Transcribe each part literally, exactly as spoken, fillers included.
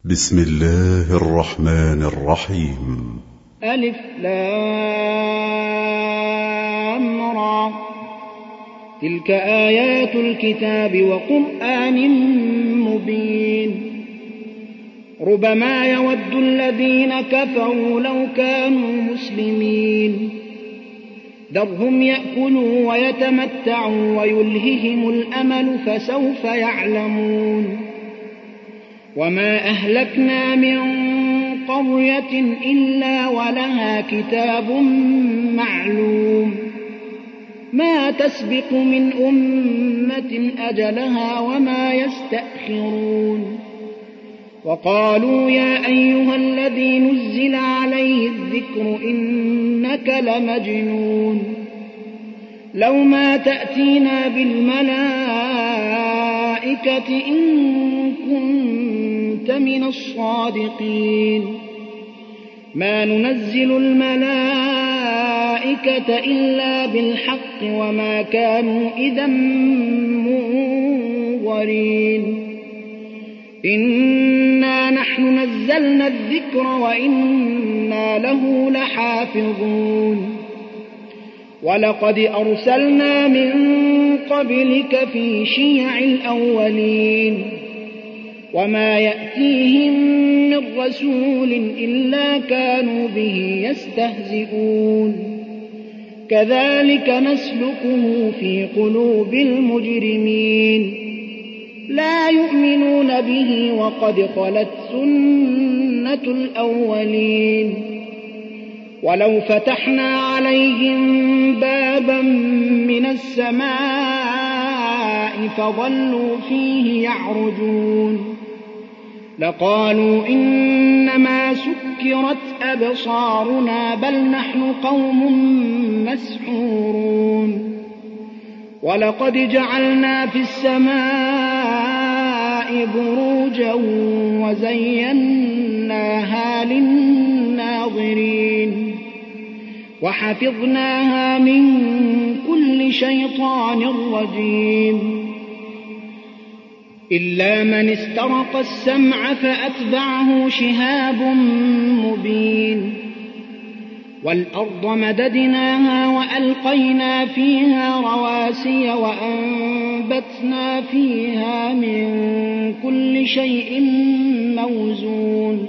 بسم الله الرحمن الرحيم. ألف لام را. تلك آيات الكتاب وقرآن مبين. ربما يود الذين كفروا لو كانوا مسلمين. ذرهم يأكلوا ويتمتعوا ويلههم الأمل فسوف يعلمون. وما أهلكنا من قرية إلا ولها كتاب معلوم ما تسبق من أمة أجلها وما يستأخرون. وقالوا يا أيها الذي نزل عليه الذكر إنك لمجنون لو ما تأتينا بالملائكة إن كنت من الصادقين. ما ننزل الملائكة إلا بالحق وما كانوا إذا منظرين. إنا نحن نزلنا الذكر وإنا له لحافظون. ولقد أرسلنا من قبلك في شيع الأولين وما يأتيهم من رسول إلا كانوا به يستهزئون. كذلك نسلكه في قلوب المجرمين لا يؤمنون به وقد خلت سنة الأولين. ولو فتحنا عليهم بابا من السماء فظلوا فيه يعرجون لقالوا إنما سكرت أبصارنا بل نحن قوم مسحورون. ولقد جعلنا في السماء بروجا وزيناها للناظرين وحفظناها من كل شيطان رجيم إلا من استرق السمع فأتبعه شهاب مبين. والأرض مددناها وألقينا فيها رواسي وأنبتنا فيها من كل شيء موزون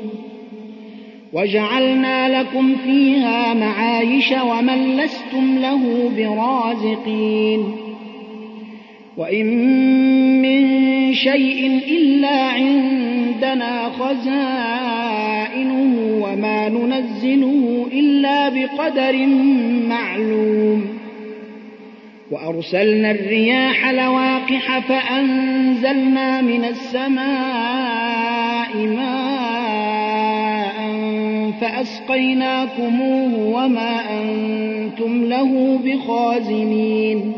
وجعلنا لكم فيها معايش ومن لستم له برازقين. وإن من شيء إلا عندنا خزائنه وما ننزله إلا بقدر معلوم. وأرسلنا الرياح لواقح فأنزلنا من السماء ماء فأسقيناكموه وما أنتم له بخازنين.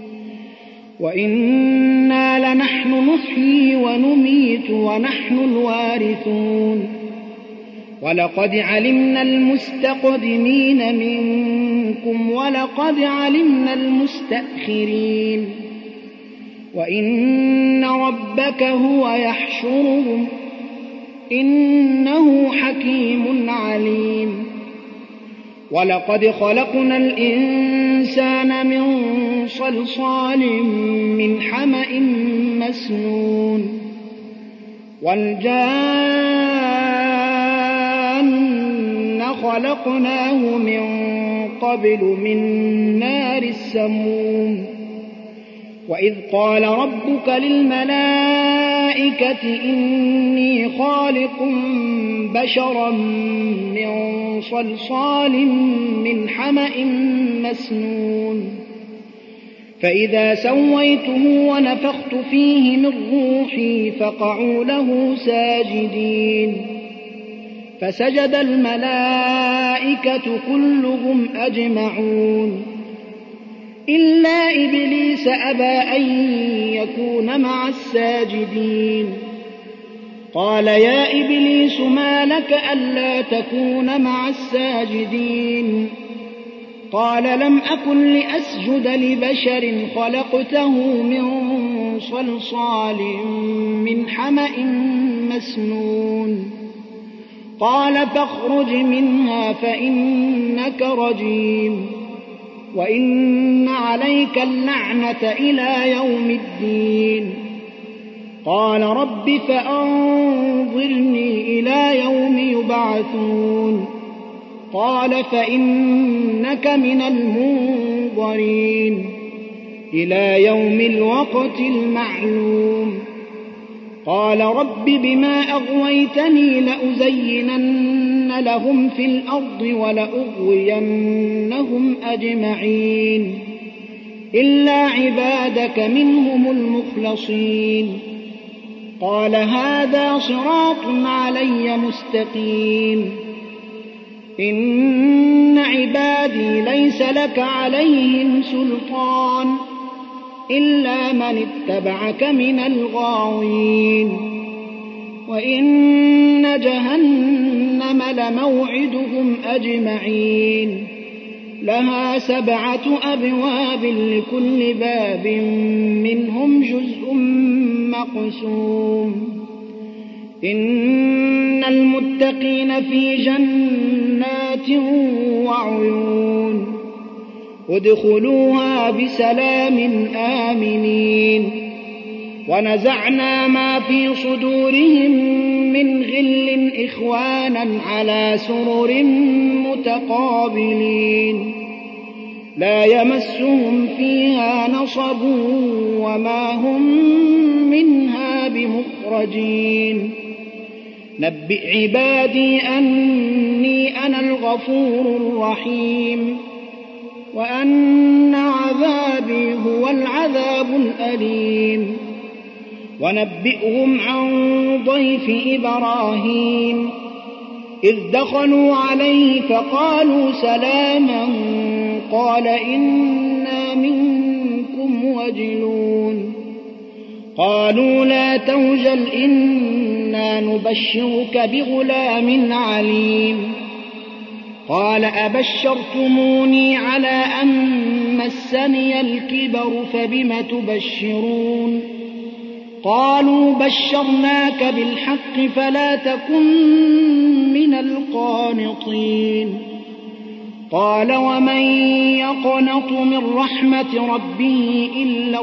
وإنا لنحن نحيي ونميت ونحن الوارثون. ولقد علمنا المستقدمين منكم ولقد علمنا المستأخرين. وإن ربك هو يحشرهم إنه حكيم عليم. ولقد خلقنا الإنسان من صلصال من حمأ مسنون. والجان خلقناه من قبل من نار السموم. وإذ قال ربك للملائكة إني خالق بشرا من صلصال من حمأ مسنون. فإذا سويته ونفخت فيه من روحي فقعوا له ساجدين. فسجد الملائكة كلهم أجمعون إلا إبليس أبى أن يكون مع الساجدين. قال يا إبليس ما لك ألا تكون مع الساجدين؟ قال لم أكن لأسجد لبشر خلقته من صلصال من حمأ مسنون قال فاخرج منها فإنك رجيم وإن عليك اللعنة إلى يوم الدين قال رب فأنظرني إلى يوم يبعثون قال فإنك من المنظرين إلى يوم الوقت المعلوم قال رب بما أغويتني لأزينن لهم في الأرض ولأغوينهم أجمعين إلا عبادك منهم المخلصين قال هذا صراط علي مستقيم إن عبادي ليس لك عليهم سلطان إلا من اتبعك من الغاوين وإن جهنم لموعدهم أجمعين لها سبعة أبواب لكل باب منهم جزء مقسوم إن المتقين في جنات وعيون ادخلوها بسلام آمنين ونزعنا ما في صدورهم من غل إخوانا على سرر متقابلين لا يمسهم فيها نصب وما هم منها بمخرجين نبئ عبادي أني أنا الغفور الرحيم وأن عذابي هو العذاب الأليم ونبئهم عن ضيف إبراهيم إذ دخلوا عليه فقالوا سلاما قال إنا منكم وجلون قالوا لا توجل إنا نبشرك بغلام عليم قال أبشرتموني على أن مسني الكبر فبم تبشرون قالوا بشرناك بالحق فلا تكن من القانطين قال ومن يقنط من رحمة ربه إلا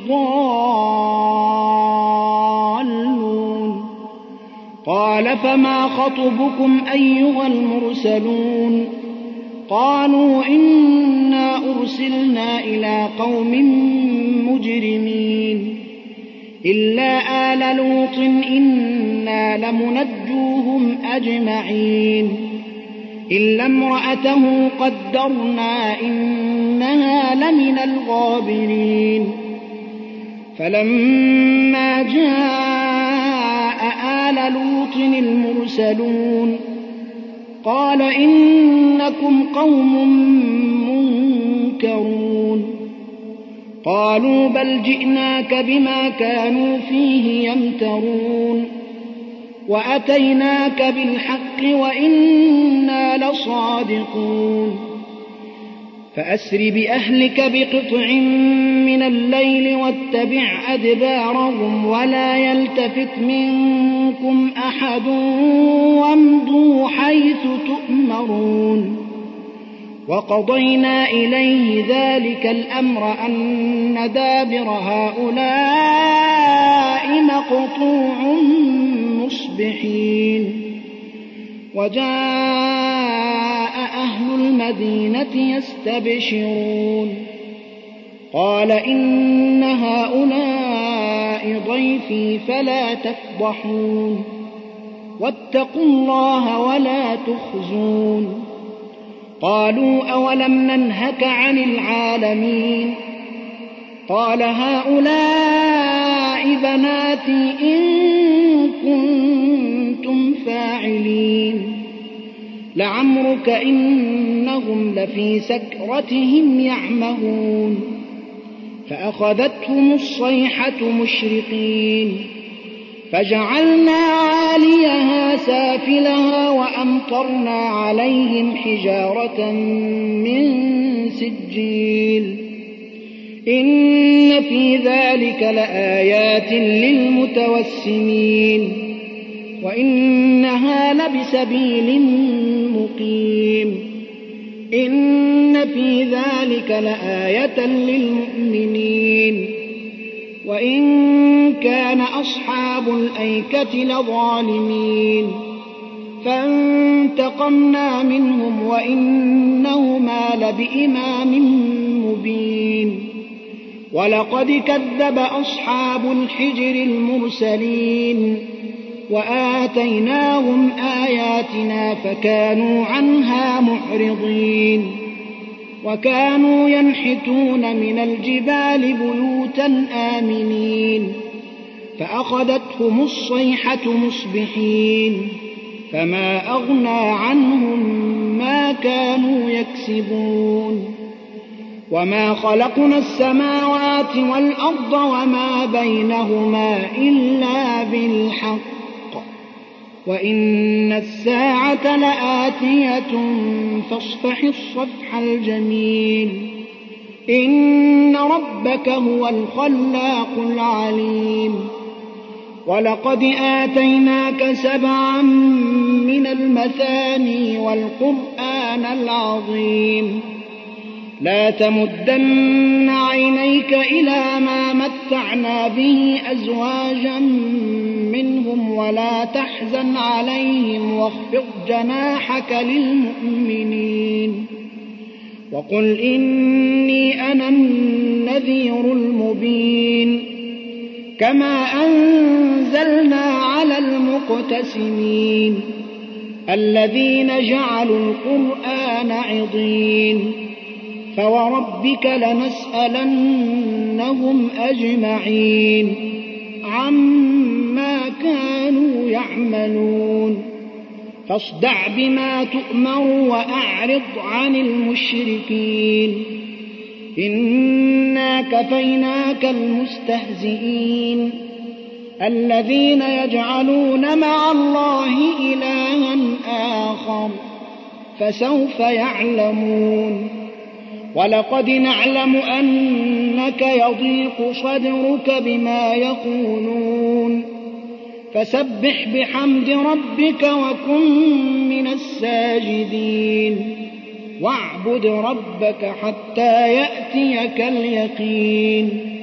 الضالون قال فما خطبكم أيها المرسلون قالوا إنا أرسلنا إلى قوم مجرمين إلا آل لوط إنا لمنجوهم أجمعين إلا امرأته قدرنا إنها لمن الغابرين فلما جاء آل لوط المرسلون قال إنكم قوم منكرون قالوا بل جئناك بما كانوا فيه يمترون وأتيناك بالحق وإنا لصادقون فأسر بأهلك بقطع من الليل واتبع أدبارهم ولا يلتفت منكم أحد وامضوا حيث تؤمرون وقضينا إليه ذلك الأمر أن دابر هؤلاء مقطوع مصبحين وجاء أهل المدينة يستبشرون قال إن هؤلاء ضيفي فلا تفضحون واتقوا الله ولا تخزون قالوا أولم ننهك عن العالمين قال هؤلاء بناتي إن كنتم فاعلين لعمرك إنهم لفي سكرتهم يعمهون فأخذتهم الصيحة مشرقين فجعلنا عاليها سافلها وأمطرنا أمطرنا عليهم حجارة من سجيل إن في ذلك لآيات للمتوسمين وإنها لبسبيل مقيم إن في ذلك لآية للمؤمنين وإن كان أصحاب الأيكة لظالمين فانتقمنا منهم وإنهما لبإمام مبين ولقد كذب أصحاب الحجر المرسلين وآتيناهم آياتنا فكانوا عنها معرضين وكانوا ينحتون من الجبال بيوتا آمنين فأخذتهم الصيحة مصبحين فما أغنى عنهم ما كانوا يكسبون وما خلقنا السماوات والأرض وما بينهما إلا بالحق وإن الساعة لآتية فاصفح الصفح الجميل إن ربك هو الخلاق العليم ولقد آتيناك سبعا من المثاني والقرآن العظيم لا تمدن عينيك إلى ما متعنا به أزواجا منهم ولا تحزن عليهم واخفض جناحك للمؤمنين وقل إني أنا النذير المبين كما أنزلنا على المقتسمين الذين جعلوا القرآن عضين فوربك لنسألنهم أجمعين عما كانوا يعملون فاصدع بما تؤمر وأعرض عن المشركين إنا كفيناك المستهزئين الذين يجعلون مع الله إلها آخر فسوف يعلمون ولقد نعلم أنك يضيق صدرك بما يقولون فسبح بحمد ربك وكن من الساجدين واعبد ربك حتى يأتيك اليقين